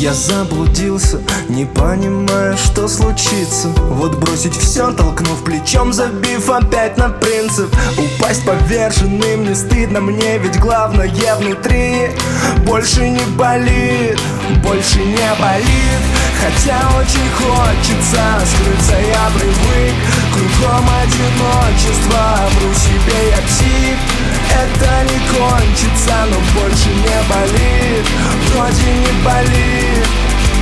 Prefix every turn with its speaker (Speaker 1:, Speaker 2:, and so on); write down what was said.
Speaker 1: Я заблудился, не понимая, что случится. Вот бросить все, толкнув плечом, забив опять на принцип. Упасть поверженным не стыдно мне, ведь главное внутри. Больше не болит, больше не болит. Хотя очень хочется скрыться, я привык. Кругом одиночество, вру себе, я псих. Это не кончится, но больше не болит. Вроде не болит.